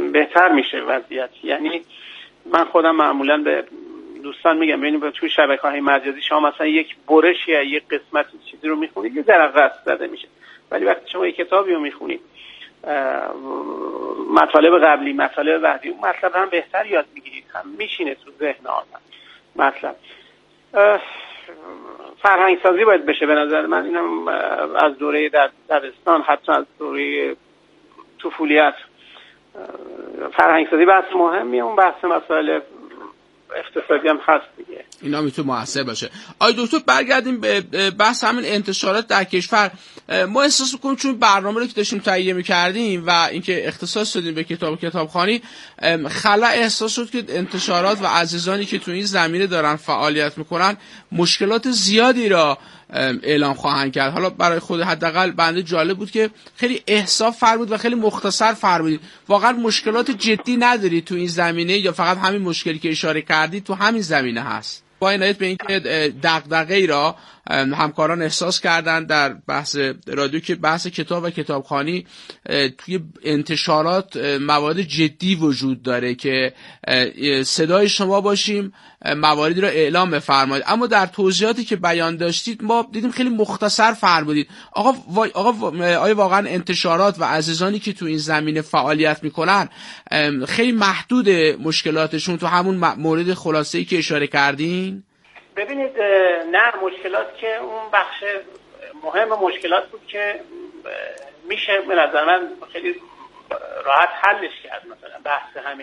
بهتر میشه وضعیت. یعنی من خودم معمولا به دوستان میگم ببینید توی شبکه‌های مجازی شما مثلا یک برش یا یک قسمت چیزی رو میخونید یه ذره قصد زده میشه، ولی وقتی شما یک کتابی رو میخونید مطالب قبلی مطالب بعدی اون مطلب هم بهتر یاد میگیرید، هم میشینه تو ذهن آدم مطلب. فرهنگ سازی باید بشه به نظر من. اینم از دوره دبستان حتی از دوره طفولیت فرهنگ سازی بحث مهمیه. اون بحث مسائل اقتصادی هم هست دیگه، اینا میتونه موثر باشه. آی دکتر برگردیم به بحث همین انتشارات در کشور. ما احساس می‌کنیم چون برنامه رو که داشتیم تهیه می‌کردیم و اینکه اختصاص دادیم به کتابخوانی خلا احساس شد که انتشارات و عزیزانی که تو این زمینه دارن فعالیت میکنن مشکلات زیادی را اعلام خواهند کرد. حالا برای خود حداقل بنده جالب بود که خیلی احساس فرمود و خیلی مختصر فرمودید. واقعا مشکلات جدی نداری تو این زمینه یا فقط همین مشکلی که اشاره کردید تو همین زمینه هست؟ با عنایت به اینکه دغدغه‌ای را همکاران احساس کردن در بحث رادیو که بحث کتاب و کتابخوانی توی انتشارات موارد جدی وجود داره که صدای شما باشیم مواردی را اعلام بفرمایید، اما در توضیحاتی که بیان داشتید ما دیدیم خیلی مختصر فرمودید. آیا واقعا انتشارات و عزیزانی که تو این زمینه فعالیت میکنن خیلی محدود مشکلاتشون تو همون مورد خلاصه‌ای که اشاره کردین؟ ببینید نه، مشکلات که اون بخش مهم مشکلات بود که میشه به نظر من خیلی راحت حلش کرد. مثلا بحث همین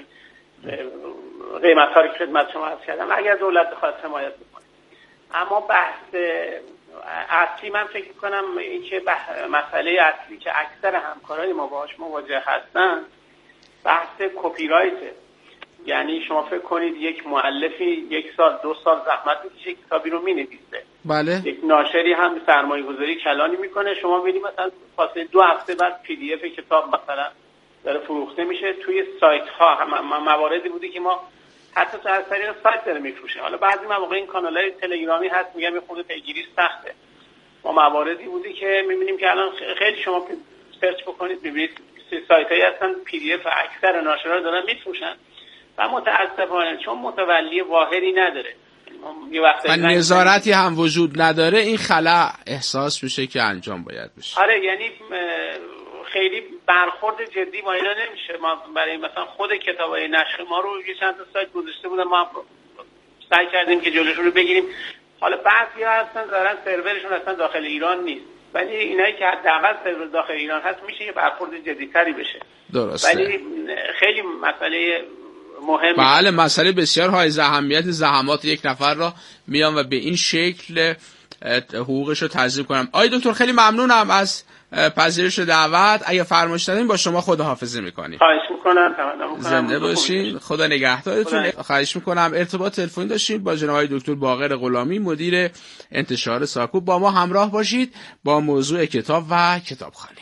قیمت ها رو که خدمت شما عرض کردم اگر دولت بخواد حمایت بکنه. اما بحث اصلی من فکر میکنم این که مسئله اصلی که اکثر همکارای ما باهاش مواجه هستن بحث کپی رایته. یعنی شما فکر کنید یک مؤلفی 1 سال 2 سال زحمت میکشه کتابی رو مینویسه، بله، یک ناشری هم سرمایه گذاری کلانی میکنه، شما میبینید مثلا فاصله 2 هفته بعد پی دی اف کتاب مثلا داره فروخته میشه توی سایت ها. مواردی بودی که ما حتی تو از طریق سایت داره میفروشه. حالا بعضی مواقع این کانال‌های تلگرامی هست میگم یه خورده پیگیری سخته. ما مواردی بودی که میبینیم که الان خیلی شما سرچ بکنید میبینید سایتایی هستن پی دی اف اکثر ناشرا دارن میفروشن و متاسفانه چون متولی واحدی نداره و نظارتی هم وجود نداره این خلا احساس میشه که انجام باید بشه. آره، یعنی خیلی برخورد جدی با اینا نمیشه. ما برای مثلا خود کتابای نشر ما رو یه چند تا سایت گذاشته بودن، ما سعی کردیم که جلوشون رو بگیریم. حالا بعضیا هستن ظاهرا سرورشون اصلا داخل ایران نیست، ولی اینایی که حداقل سرور داخل ایران هست میشه یه برخورد جدی‌تری بشه. درسته. ولی خیلی مسئله مهمه. بله، مسئله بسیار های اهمیت. زحمات یک نفر را میان و به این شکل حقوقش رو تضمین کنم. آقای دکتر خیلی ممنونم از پذیرش دعوت. اگه فرمایش ندارین با شما خداحافظی میکنیم. خواهش میکنم. تمام میکنم. زنده باشین. خدا نگهدارتون. خواهش میکنم. ارتباط تلفنی داشتین با جناب آقای دکتر باقر غلامی مدیر انتشار ساکوب. با ما همراه باشید با موضوع کتاب و کتابخوانی.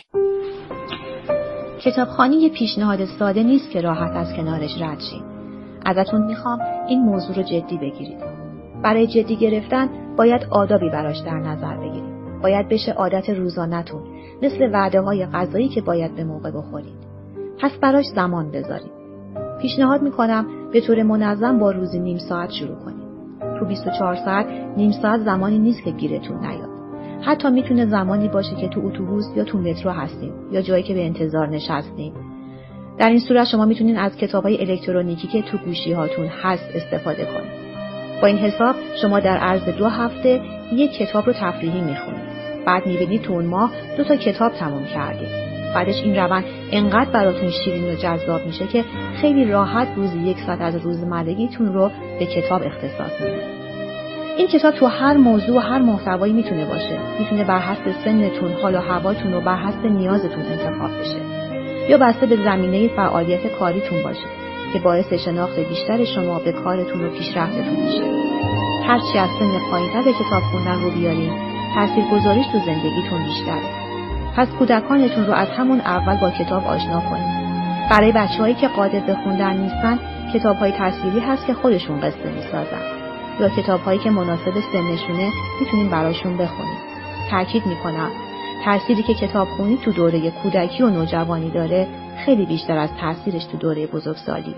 کتابخوانی یه پیشنهاد ساده نیست که راحت از کنارش رد شین. ازتون میخوام این موضوع رو جدی بگیرید. برای جدی گرفتن باید آدابی براش در نظر بگیرید. باید بشه عادت روزانه‌تون، مثل وعده‌های غذایی که باید به موقع بخورید. پس براش زمان بذارید. پیشنهاد میکنم به طور منظم با روزی نیم ساعت شروع کنید. تو 24 ساعت نیم ساعت زمانی نیست که گیرتون نیاد. حتی میتونه زمانی باشه که تو اتوبوس یا تو مترو هستین یا جایی که به انتظار نشستین. در این صورت شما میتونین از کتاب‌های الکترونیکی که تو گوشی‌هاتون هست استفاده کنید. با این حساب شما در عرض 2 هفته یک کتاب رو تفریحی میخونید. بعد میبینید تو اون ماه 2 تا کتاب تموم کردید. بعدش این روند انقدر براتون شیرین و جذاب میشه که خیلی راحت روزی 1 ساعت از روزمرگیتون رو به کتاب اختصاص میدید. این کتاب تو هر موضوع و هر محتوایی میتونه باشه. میتونه بر حسب سنتون، حال و هواتون و بر حسب نیازتون انتخاب بشه. یا بسته به زمینه فعالیت کاریتون باشه که باعث شناخت بیشتر شما به کارتون و پیشرفتتون میشه. هرچی از سن پایین‌تر به کتاب خوندن رو بیارین، تاثیرگذاریش تو زندگیتون بیشتره. پس کودکانتون رو از همون اول با کتاب آشنا کنید. برای بچه‌هایی که قادر به خوندن نیستن، کتاب‌های تصویری هست که خودشون قصه می‌سازن. یا کتاب‌هایی که مناسب سنشونه میتونین براشون بخونید. تاکید میکنم تأثیری که کتابخونی تو دوره کودکی و نوجوانی داره خیلی بیشتر از تاثیرش تو دوره بزرگسالیه.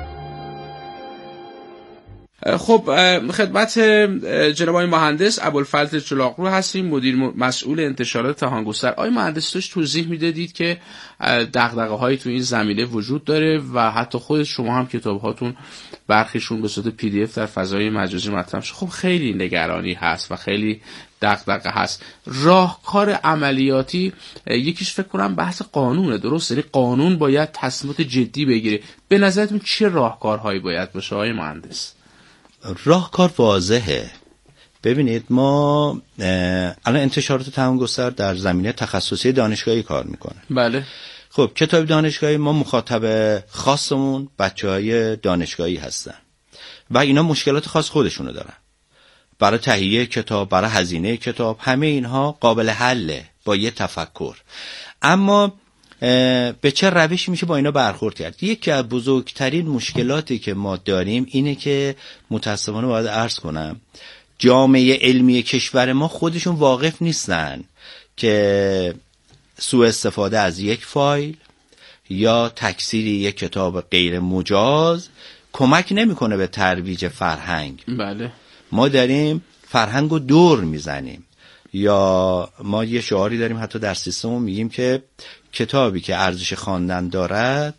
خب خدمت جناب آقای مهندس ابوالفضل چلاقرو هستیم، مدیر مسئول انتشارات تهانگستر. آقای مهندس داشت توضیح میدادید که دغدغه‌هایی تو این زمینه وجود داره و حتی خود شما هم کتاب‌هاتون برخیشون به صورت PDF در فضای مجازی مطرح شده. خب خیلی نگرانی هست و خیلی دغدغه هست. راهکار عملیاتی یکیش فکر کنم بحث قانونه، درست؟ یعنی قانون باید تصمیمات جدی بگیره. به نظرتون چه راهکارهایی باید باشه آقای مهندس؟ راهکار واضحه. ببینید ما الان انتشارات تهانگستر در زمینه تخصصی دانشگاهی کار میکنه. بله. خب کتاب دانشگاهی ما مخاطب خاصمون بچهای دانشگاهی هستن و اینا مشکلات خاص خودشونو دارن. برای تهیه کتاب، برای هزینه کتاب، همه اینها قابل حله با یه تفکر. اما به چه روشی میشه با اینا برخورد کرد؟ یکی از بزرگترین مشکلاتی که ما داریم اینه که متاسفانه باید عرض کنم جامعه علمی کشور ما خودشون واقف نیستن که سوء استفاده از یک فایل یا تکثیر یک کتاب غیر مجاز کمک نمیکنه به ترویج فرهنگ. بله. ما داریم فرهنگو دور میزنیم. یا ما یه شعاری داریم حتی در سیستممون میگیم که کتابی که ارزش خواندن دارد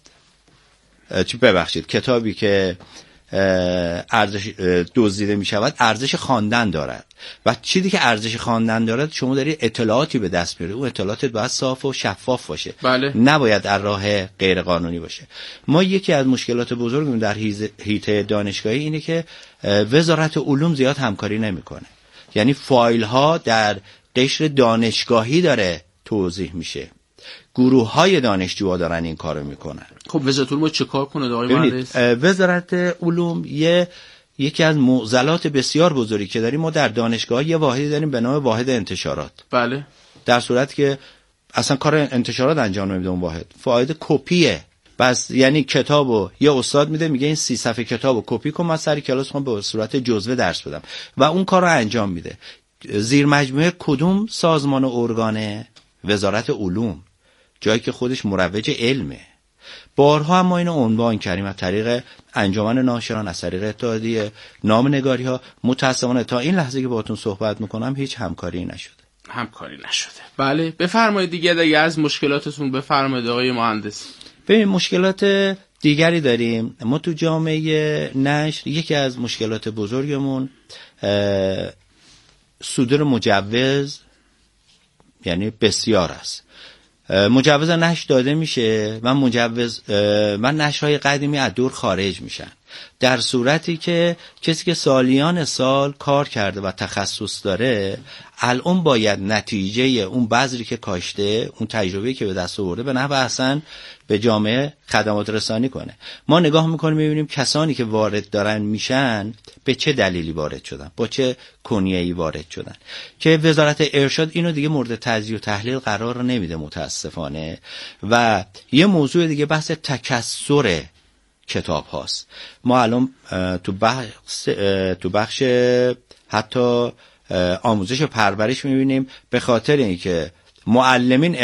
کتابی که ارزش دزدیده میشود ارزش خواندن دارد و چیزی که ارزش خواندن دارد شما داری اطلاعاتی به دست میاری، اون اطلاعات باید صاف و شفاف باشه. بله. نباید در راه غیر قانونی باشه. ما یکی از مشکلات بزرگمون در حیطه دانشگاهی اینه که وزارت علوم زیاد همکاری نمیکنه. یعنی فایل ها در قشر دانشگاهی داره توضیح میشه، گروه های دانشجوها دارن این کارو میکنن. خب وزارت علوم چه کار کنه آقای مهندس؟ وزارت علوم یکی از معضلات بسیار بزرگی که داریم، ما در دانشگاه یه واحدی داریم به نام واحد انتشارات. بله. در صورتی که اصلا کار انتشارات انجام نمیده اون واحد، فایده کپیه. بس یعنی کتابو یه استاد میده میگه این 30 صفحه کتابو کپی کن، من سر کلاس خودم به صورت جزوه درس بدم و اون کارو انجام میده. زیر مجموعه کدوم سازمان و ارگانه؟ وزارت علوم، جایی که خودش مروج علمه. بارها هم ما اینو عنوان کردیم از طریق انجمن ناشران، از طریق اتحادیه نامه‌نگاری ها. متأسفانه تا این لحظه که باهاتون صحبت میکنم هیچ همکاری نشده. بله بفرمایید دیگه از مشکلاتتون بفرمایید آقای مهندس. ببین مشکلات دیگری داریم ما تو جامعه نشر. یکی از مشکلات بزرگمون صدور مجوز یعنی بسیار است. مجوز نشر داده میشه و نشرهای قدیمی از دور خارج میشن، در صورتی که کسی که سالیان سال کار کرده و تخصص داره الان باید نتیجه اون بذری که کاشته، اون تجربه‌ای که به دست آورده به نحو احسن به جامعه خدمات رسانی کنه. ما نگاه میکنیم میبینیم کسانی که وارد دارن میشن به چه دلیلی وارد شدن، با چه کنیه‌ای وارد شدن، که وزارت ارشاد اینو دیگه مورد تجزیه و تحلیل قرار نمیده متاسفانه. و یه موضوع دیگه بحث تکثر کتاب هاست. ما الان تو بخش حتی آموزش و پرورش میبینیم به خاطر اینکه معلمین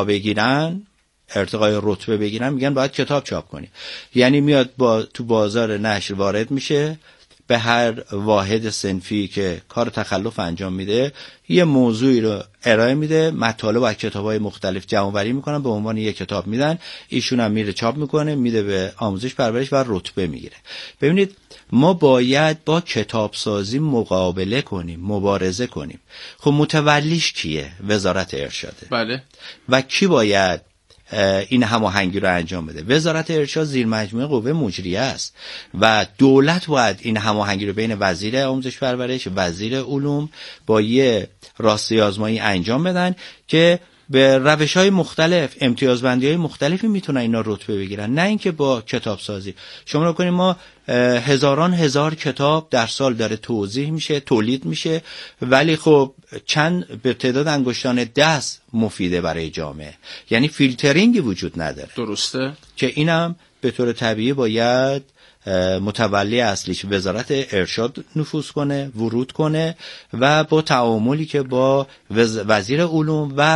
ارتقای رتبه بگیرن میگن باید کتاب چاپ کنی. یعنی میاد تو بازار نشر وارد میشه، به هر واحد صنفی که کار تخلف انجام میده یه موضوعی رو ارائه میده، مطالب و کتاب‌های مختلف جمع‌آوری میکنن به عنوان یک کتاب میدن، ایشون هم میره چاپ میکنه میده به آموزش پرورش و رتبه میگیره. ببینید ما باید با کتاب سازی مقابله کنیم، مبارزه کنیم. خب متولیش کیه؟ وزارت ارشاده. بله. و کی باید این هماهنگی رو انجام بده؟ وزارت ارشاد زیر مجموعه قوه مجریه است و دولت باید این هماهنگی رو بین وزیر آموزش پرورش، وزیر علوم با یه راستی آزمایی انجام بدن که به روش‌های مختلف، امتیازبندی‌های مختلفی میتونن اینا رتبه بگیرن، نه اینکه با کتاب سازی. شما رو کنیم ما هزاران هزار کتاب در سال داره توزیع میشه، تولید میشه، ولی خب چند به تعداد انگشتان دست مفیده برای جامعه. یعنی فیلترینگی وجود نداره. درسته که اینم به طور طبیعی باید متولی اصلیش وزارت ارشاد نفوذ کنه، ورود کنه و با تعاملی که با وزیر علوم و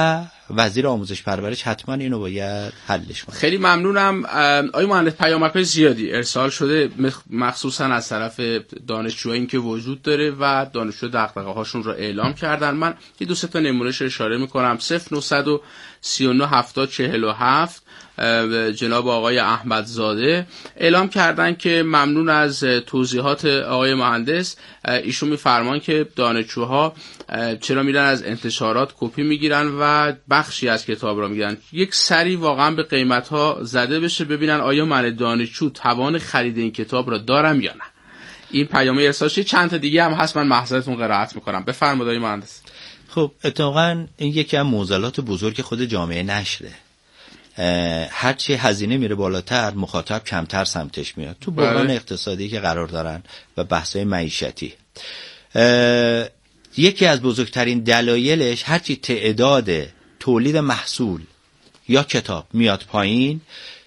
وزیر آموزش پرورش حتما اینو باید حلش کنه. خیلی ممنونم. آقای مهندس پیامک‌های زیادی ارسال شده مخصوصا از طرف دانشجویانی که وجود داره و دانشجو دغدغه‌هاشون رو اعلام کردن. من یه دو سه تا نمونهش اشاره می‌کنم. 0939 70 47 جناب آقای احمدزاده اعلام کردن که ممنون از توضیحات آقای مهندس. ایشون می‌فرمان که دانشجوها چرا میرن از انتشارات کپی میگیرن و بخشی از کتاب را میگیرن، یک سری واقعا به قیمت‌ها زده بشه ببینن آیا من دانشجو توان خرید این کتاب را دارم یا نه. این پیام ارسال شده. چند تا دیگه هم هست، من محضرتون قرائت میکنم. بفرمایید آقای مهندس. خب اتفاقا این یکی از معضلات بزرگ خود جامعه نشره. هرچی هزینه میره بالاتر مخاطب کمتر سمتش میاد تو بحران اقتصادی که قرار دارن و بحث‌های معیشتی. یکی از بزرگترین دلایلش هرچی تعداد تولید محصول یا کتاب میاد پایین،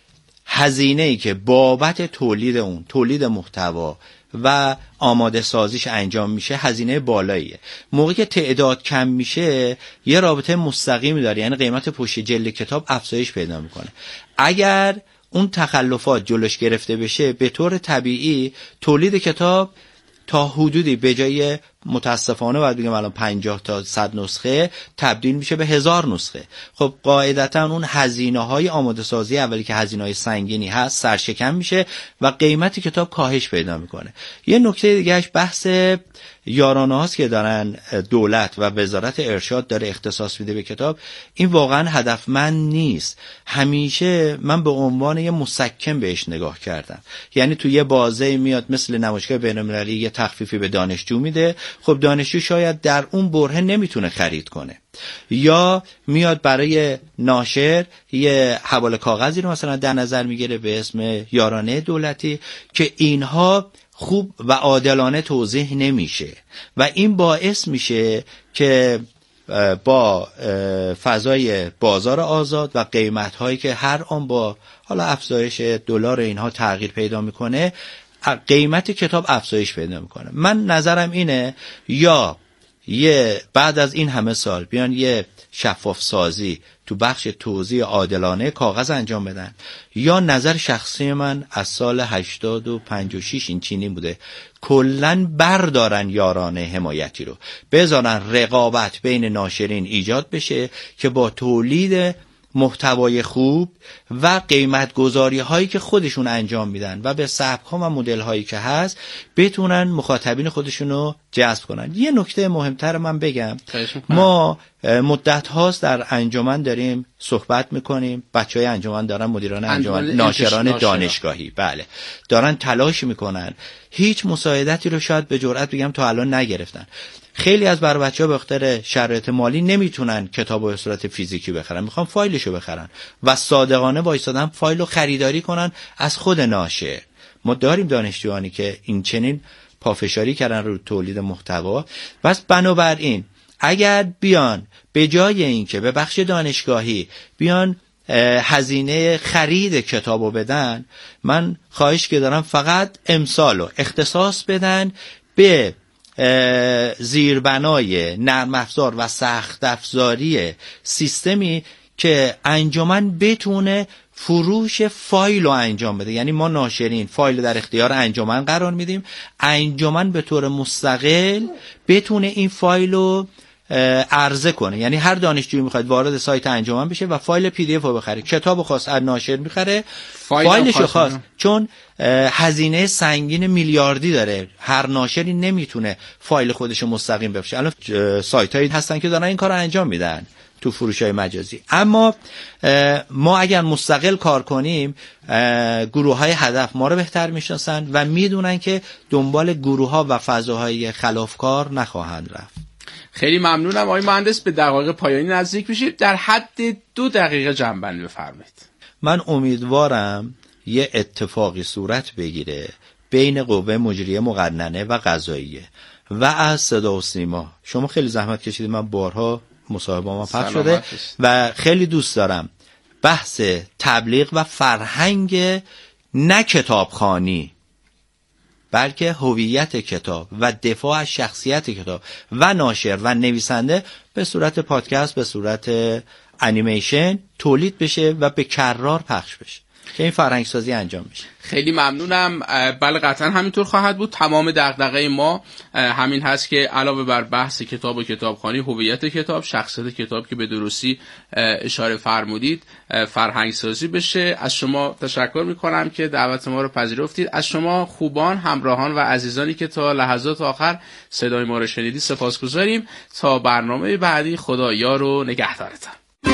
هزینه‌ای که بابت تولید اون، تولید محتوا و آماده سازیش انجام میشه هزینه بالاییه. موقعی که تعداد کم میشه یه رابطه مستقیمی داره، یعنی قیمت پشت جلد کتاب افزایش پیدا میکنه. اگر اون تخلفات جلوش گرفته بشه به طور طبیعی تولید کتاب تا حدودی به جای متاسفانه باید بگم الان 50 تا 100 نسخه تبدیل میشه به 1000 نسخه. خب قاعدتا اون هزینه‌های آماده سازی اولی که هزینه‌های سنگینی هست سرشکم میشه و قیمت کتاب کاهش پیدا میکنه. یه نکته دیگهش بحث یارانه هاست که دارن دولت و وزارت ارشاد داره اختصاص میده به کتاب. این واقعا هدفمند نیست. همیشه من به عنوان یه مسکن بهش نگاه کردم، یعنی تو یه بازه میاد مثل نمایشگاه بین‌المللی یه تخفیفی به دانشجو میده. خب دانشجو شاید در اون برهه نمیتونه خرید کنه، یا میاد برای ناشر یه حواله کاغذی رو مثلا در نظر میگیره به اسم یارانه دولتی که اینها خوب و عادلانه توضیح نمیشه و این باعث میشه که با فضای بازار آزاد و قیمت‌هایی که هر آن با حالا افزایش دلار اینها تغییر پیدا میکنه قیمت کتاب افزایش پیدا میکنه. من نظرم اینه یا بعد از این همه سال بیان یه شفاف سازی تو بخش توزیع عادلانه کاغذ انجام بدن، یا نظر شخصی من از سال 85 و 6 این چینی بوده کلن بردارن یارانه حمایتی رو، بذارن رقابت بین ناشرین ایجاد بشه که با تولید محتوای خوب و قیمت گذاری هایی که خودشون انجام میدن و به سبک ها و مدل هایی که هست بتونن مخاطبین خودشون رو جذب کنن. یه نکته مهمتر من بگم، ما مدت هاست در انجمن داریم صحبت میکنیم، بچهای انجمن دارن، مدیران انجمن، ناشران دانشگاهی بله دارن تلاش میکنن، هیچ مساعدتی رو شاید به جرئت بگم تا الان نگرفتن. خیلی از بچه‌ها به خاطر شرایط مالی نمیتونن کتابو به صورت فیزیکی بخرن، میخوان فایلشو بخرن و صادقانه وایسادن فایلو خریداری کنن از خود ناشر. ما داریم دانشجویانی که این چنین پافشاری کردن رو تولید محتوا. بس بنابراین اگر بیان به جای اینکه به بخش دانشگاهی بیان هزینه خرید کتابو بدن، من خواهش که دارم فقط امسالو اختصاص بدن به زیربنای نرم افزار و سخت افزاری سیستمی که انجمن بتونه فروش فایل رو انجام بده. یعنی ما ناشرین فایل در اختیار انجمن قرار میدیم، انجمن به طور مستقل بتونه این فایل رو عرضه کنه. یعنی هر دانشجویی میخواد وارد سایت انجمن بشه و فایل پی دی اف رو بخره، کتابو خواست از ناشر میخره، فایلشو خواست، چون هزینه سنگین میلیاردی داره، هر ناشری نمیتونه فایل خودشو مستقیم بفروشه. الان سایتایی هستن که دارن این کارو انجام میدن تو فروش‌های مجازی. اما ما اگر مستقل کار کنیم گروه‌های هدف ما رو بهتر میشناسن و میدونن که دنبال گروه‌ها و فضاهای خلافکار نخواهند رفت. خیلی ممنونم آقای مهندس. به دقایق پایانی نزدیک میشید، در حد 2 دقیقه جمع‌بندی بفرمایید. من امیدوارم یه اتفاقی صورت بگیره بین قوه مجریه مقننه و قضاییه و از صدا و سیما. شما خیلی زحمت کشیدید، من بارها مصاحبه ما پخش شده و خیلی دوست دارم بحث تبلیغ و فرهنگ نه کتابخوانی بلکه هویت کتاب و دفاع از شخصیت کتاب و ناشر و نویسنده به صورت پادکست، به صورت انیمیشن تولید بشه و به کررار پخش بشه که این فرهنگسازی انجام بشه. خیلی ممنونم. بله قطعا همینطور خواهد بود. تمام دغدغه ما همین هست که علاوه بر بحث کتاب و کتابخوانی، هویت کتاب، شخصیت کتاب که به درستی اشاره فرمودید فرهنگسازی بشه. از شما تشکر میکنم که دعوت ما رو پذیرفتید. از شما خوبان، همراهان و عزیزانی که تا لحظات آخر صدای ما رو شنیدید سپاسگزاریم. تا برنامه بعدی، خدا یار و نگهدارتان.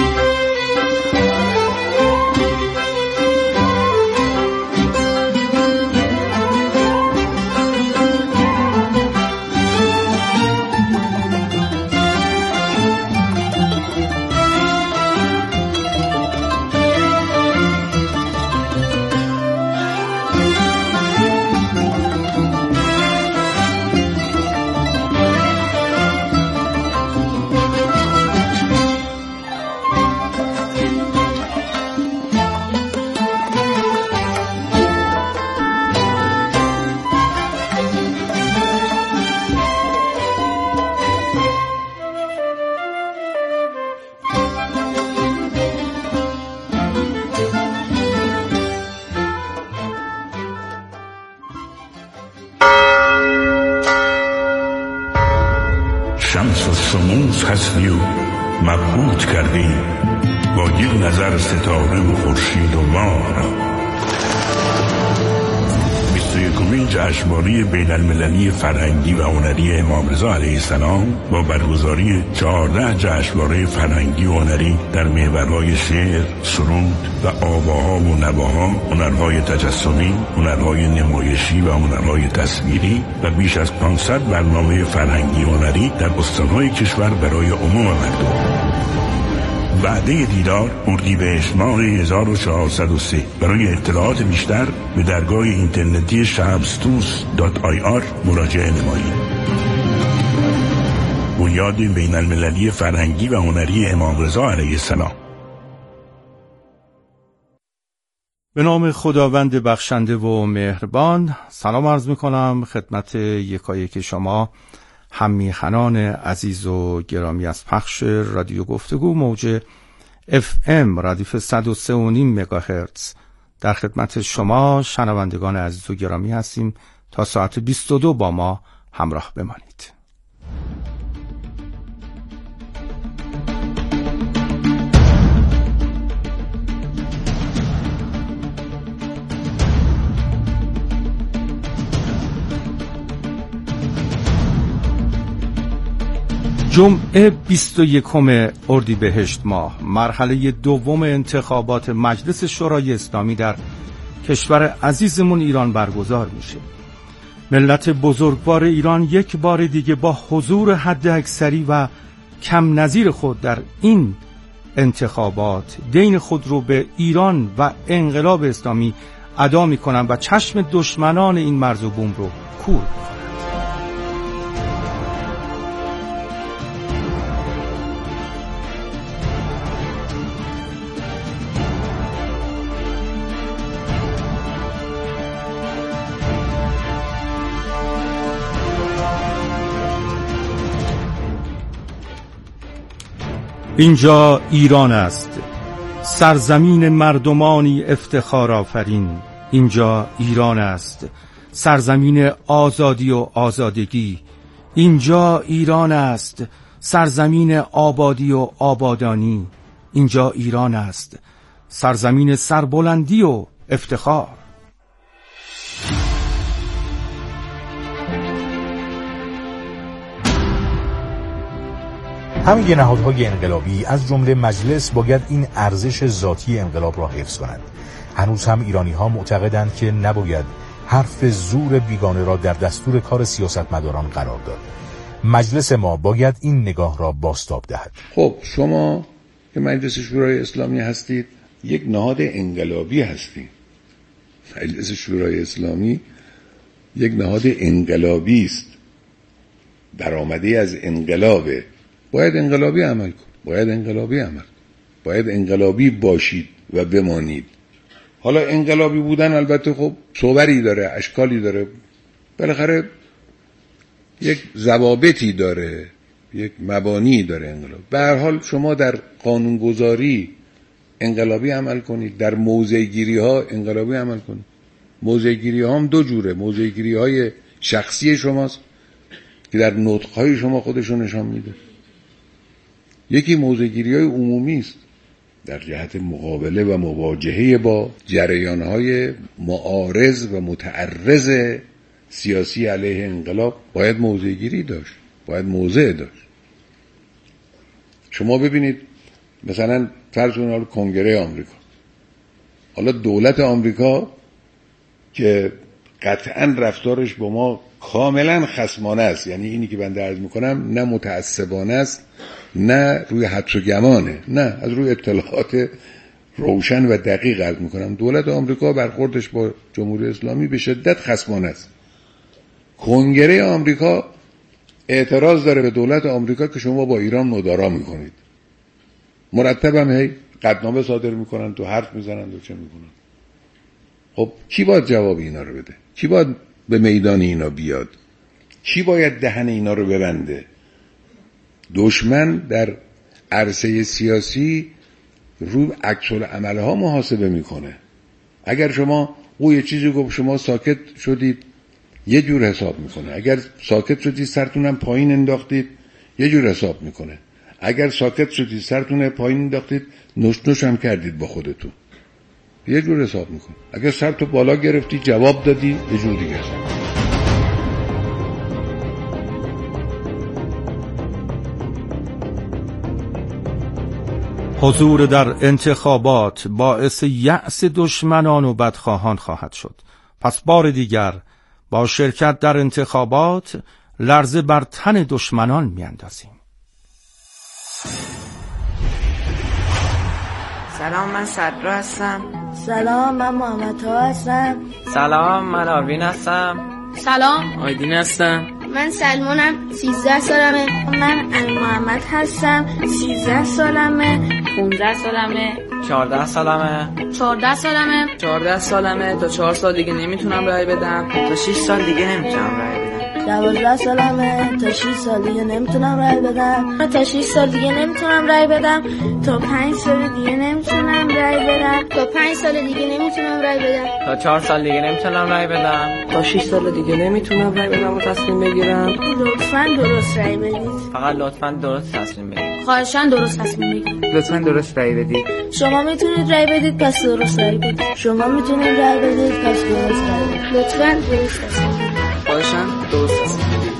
شمس و شموس هستی و مبهوت کردی با یک نظر ستاره و خورشید و ماه را. 21مین جشنواره بین المللی فرهنگی و هنری امام رضا علیه السلام با برگزاری 14 جشنواره فرهنگی و هنری در محورهای شعر، سرود و آواها و نواها، هنرهای تجسمی، هنرهای نمایشی و هنرهای تصویری و بیش از 500 برنامه فرهنگی و هنری در استانهای کشور برای عموم مردم. وعده دیدار اردیبهشت ماه 1403. برای اطلاعات بیشتر به درگاه اینترنتی shabstus.ir مراجعه نمایید. بنیاد بین المللی فرهنگی و هنری امام رضا علیه السلام. به نام خداوند بخشنده و مهربان. سلام عرض میکنم خدمت یکایک شما هممیهنان عزیز و گرامی از پخش رادیو گفتگو موج FM ردیف 103.5 مگاهرتز. در خدمت شما شنوندگان عزیز و گرامی هستیم تا ساعت 22 با ما همراه بمانید. جمعه 21 اردیبهشت ماه مرحله دوم انتخابات مجلس شورای اسلامی در کشور عزیزمون ایران برگزار میشه. ملت بزرگوار ایران یک بار دیگه با حضور حد اکثری و کم نظیر خود در این انتخابات دین خود رو به ایران و انقلاب اسلامی ادا میکنن و چشم دشمنان این مرز و بوم رو کور میکنن. اینجا ایران است، سرزمین مردمانی افتخار آفرین. اینجا ایران است، سرزمین آزادی و آزادگی. اینجا ایران است، سرزمین آبادی و آبادانی. اینجا ایران است، سرزمین سربلندی و افتخار. همه نهادهای انقلابی از جمله مجلس باید این ارزش ذاتی انقلاب را حفظ کنند. هنوز هم ایرانی‌ها معتقدند که نباید حرف زور بیگانه را در دستور کار سیاستمداران قرار داد. مجلس ما باید این نگاه را بازتاب دهد. خب شما که مجلس شورای اسلامی هستید یک نهاد انقلابی هستید. مجلس شورای اسلامی یک نهاد انقلابی است، درآمده از انقلابه. باید انقلابی عمل کن، باید انقلابی عمل کن، باید انقلابی باشید و بمانید. حالا انقلابی بودن البته خب صوری داره، اشکالی داره، بالاخره یک ضوابطی داره، یک مبانی داره انقلاب. به هر حال شما در قانونگذاری انقلابی عمل کنید، در موضع‌گیری ها انقلابی عمل کنید. موضع‌گیری ها هم دو جوره، موضع‌گیری های شخصی شماست که در نطق‌های شما خودشون نشان میده، یکی موضع‌گیری های عمومی است در جهت مقابله و مواجهه با جریان‌های معارض و متعرض سیاسی علیه انقلاب. باید موضع‌گیری داشت، باید موضع داشت. شما ببینید مثلا فرض کنید کنگره آمریکا، حالا دولت آمریکا که قطعا رفتارش با ما کاملا خصمانه است، یعنی اینی که بنده عرض میکنم نه متعصبانه است نه روی حدس و گمانه، نه از روی اطلاعات روشن و دقیق عرض میکنم. دولت آمریکا برخوردش با جمهوری اسلامی به شدت خصمانه است. کنگره آمریکا اعتراض داره به دولت آمریکا که شما با ایران مدارا میکنید، مرتب هم هی قطعنامه صادر میکنن، تو حرف میزنن و چه میکنن. خب کی باید جواب اینا رو بده؟ کی باید به میدان اینا بیاد؟ کی باید دهن اینا رو ببنده؟ دشمن در عرصه سیاسی رو عکس العمل ها محاسبه میکنه. اگر شما او یه چیزی گفت شما ساکت شدید یه جور حساب میکنه، اگر ساکت شدید سرتونم پایین انداختید یه جور حساب میکنه، اگر ساکت شدید سرتون پایین انداختید نوش هم کردید با خودتون یه جور حساب میکنه، اگر سرتو بالا گرفتی جواب دادی یه جور دیگه حساب. حضور در انتخابات باعث یأس دشمنان و بدخواهان خواهد شد. پس بار دیگر با شرکت در انتخابات لرزه بر تن دشمنان میاندازیم. سلام، من صدرا هستم. سلام، من محمد ها هستم. سلام، من آروین هستم. سلام، آیدین هستم. من سلمانم، 13 سالمه. من علی محمد هستم، 13 سالمه. 15 سالمه. 14 سالمه. 14 سالمه. 14 سالمه. تا 4 سال دیگه نمیتونم رای بدم. تا 6 سال دیگه نمیتونم رای بدم. 12 سالمه. تا 6 سال دیگه نمیتونم رای بدم. تا 6 سال دیگه نمیتونم رای بدم. تا 5 سال دیگه نمیتونم رای بدم. تا 5 سال دیگه نمیتونم رای بدم. تا 4 سال دیگه نمیتونم رای بدم. تا 6 سال دیگه نمیتونم رای بدم و تصمیم بگیرم. لطفاً درست رای بدید. فقط لطفاً درست تصمیم بگیرید. خواهشاً درست تصمیم بگیرید. لطفاً درست رای بدید. شما میتونید رای بدید پس درست رای بدید. شما میتونید رای بدید پس درست رای بدید. لطفاً درست تصمیم بگیرید. خواهشاً درست تصمیم بگیرید.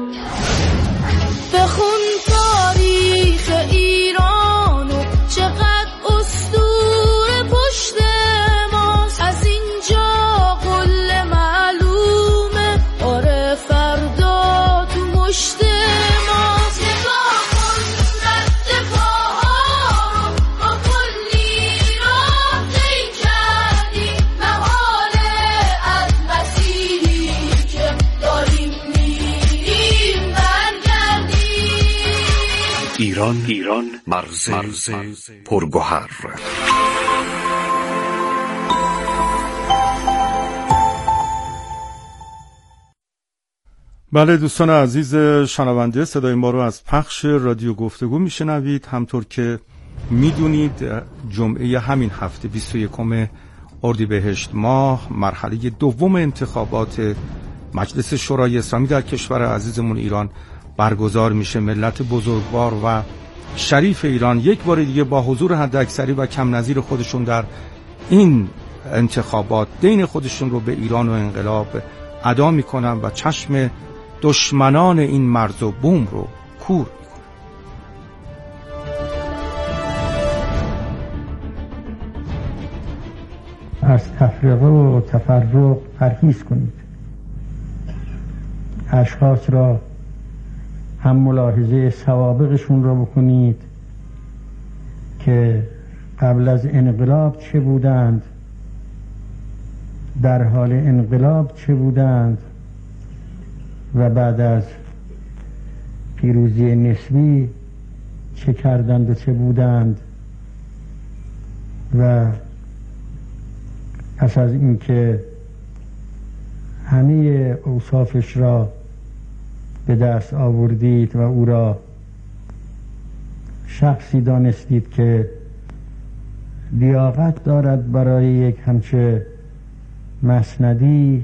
بخون تاریخ ایرانو چقدر اسطوره پشت ماست، از اینجا قله معلومه آره فردا تو مشت ماست. نگاه کن رد پاها رو با کلی راه طی کردی، محاله از مسیری که داریم میریم ایران مرز پرگوهر. بله دوستان عزیز شنونده، صدای ما رو از پخش رادیو گفتگو میشنوید. همطور که میدونید جمعه همین هفته 21 اردیبهشت ماه مرحله دوم انتخابات مجلس شورای اسلامی در کشور عزیزمون ایران برگزار میشه. ملت بزرگوار و شریف ایران یک بار دیگه با حضور حداکثری و کم نظیر خودشون در این انتخابات دین خودشون رو به ایران و انقلاب ادا میکنن و چشم دشمنان این مرز و بوم رو کور میکنن. از تفرقه و تفرق پرهیز کنید. اشخاص را هم ملاحظه سوابقشون را بکنید که قبل از انقلاب چه بودند، در حال انقلاب چه بودند و بعد از پیروزی نسبی چه کردند و چه بودند و پس از اینکه همه اوصافش را به دست آوردید و او را شخصی دانستید که لیاقت دارد برای یک همچه مسندی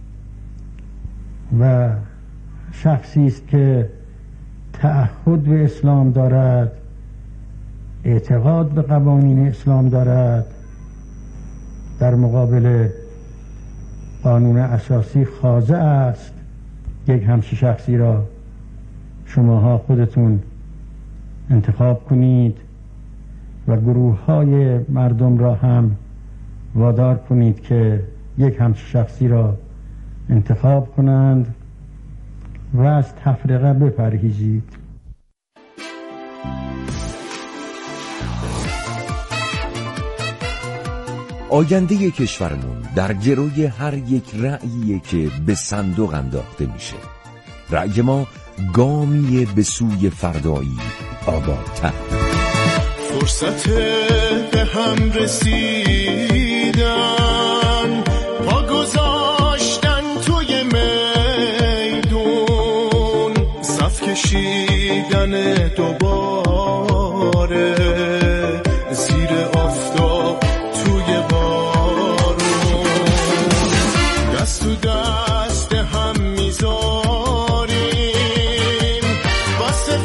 و شخصی است که تعهد به اسلام دارد، اعتقاد به قوانین اسلام دارد، در مقابل قانون اساسی خاضع است، یک همچین شخصی را شماها خودتون انتخاب کنید و گروه های مردم را هم وادار کنید که یک همچین شخصی را انتخاب کنند و از تفرقه بپرهیزید. آینده کشورمون در گروی هر یک رأییه که به صندوق انداخته میشه. رأی ما گامیه به سوی فردایی آبادتر. فرصت به هم رسیدن، پا گذاشتن توی میدون، صف کشیدن دوباره زیر آفتاب توی بارون، دست تو دست هم میذاریم واسه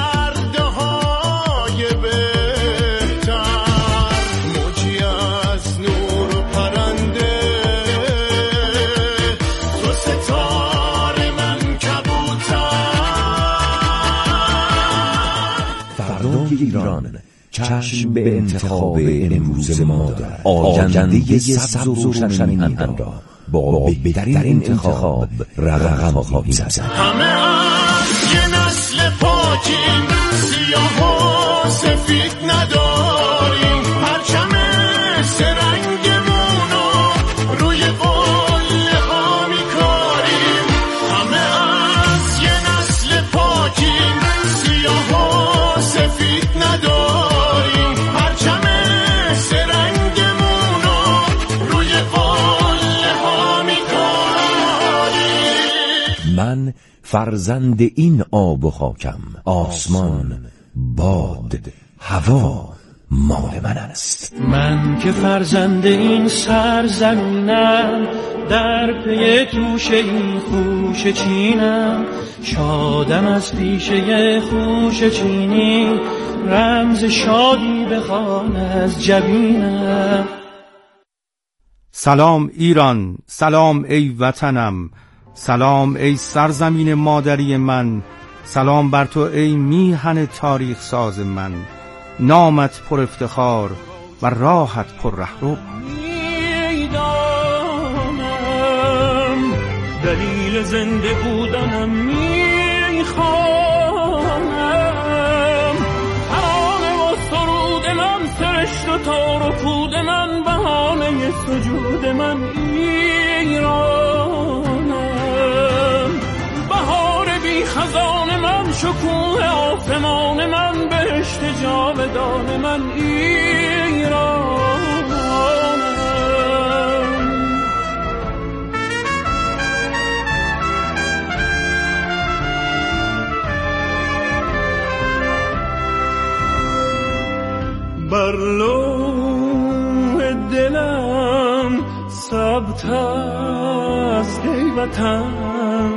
فردهای بهتر، موجی از نور و پرنده تو ستاره من کبوتر. فردای ایران چشم به انتخاب امروز ما دارد. آینده سبز و روشن میهن را با بهترین انتخاب رقم خواهیم زد. همه از یه نسل پاکیم، سیاه و سفید نداریم، پرچم سرنگمونو روی قله ها میکاریم. همه از یه نسل پاکیم، سیاه و سفید نداریم، پرچم سرنگمونو روی قله ها میکاریم. من فرزند این آب و خاکم، آسمان، باد، هوا مال من است. من که فرزند این سرزمینم، در پی توش این خوش چینم، شادم از پیشه خوش چینی، رمز شادی بخوان از جبینم. سلام ایران، سلام ای وطنم، سلام ای سرزمین مادری من، سلام بر تو ای میهن تاریخ ساز من، نامت پر افتخار و راحت پر رهرو. میدانم دلیل زنده بودنم، میخوانم ترانه و سرود من، سرشت و تار و پود من، بهانه سجود من ایرانم. بهار بی خزان من، شکوه آسمان من، بهشت جاودان من ایرانم. بر لوح دلم ثبت است ای وطن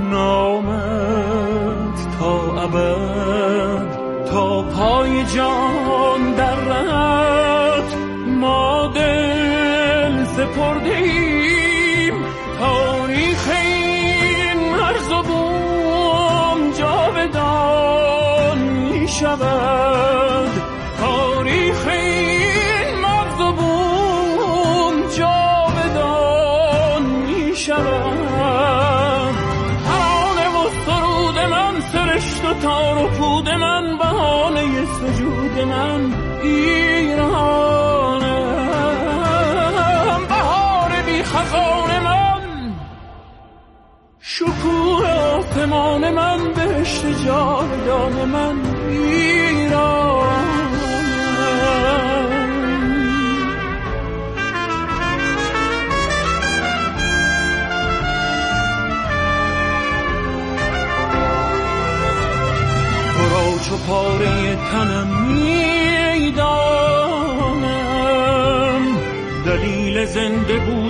نامت، تا ابد تا پای جان در رهت ما دل سپردیم. تاریخ این مرز و بوم جاودان می شود، تاریخ این مرز و بوم جاودان می شود. ترانه و سرود من، سرشت و تار و پود من، بهانه سجود من ایرانم. بهار بی خزان من، شکوه آسمان من، بهشت جاودان من ایرانم. پاره تنم میدانم، دلیل زنده بود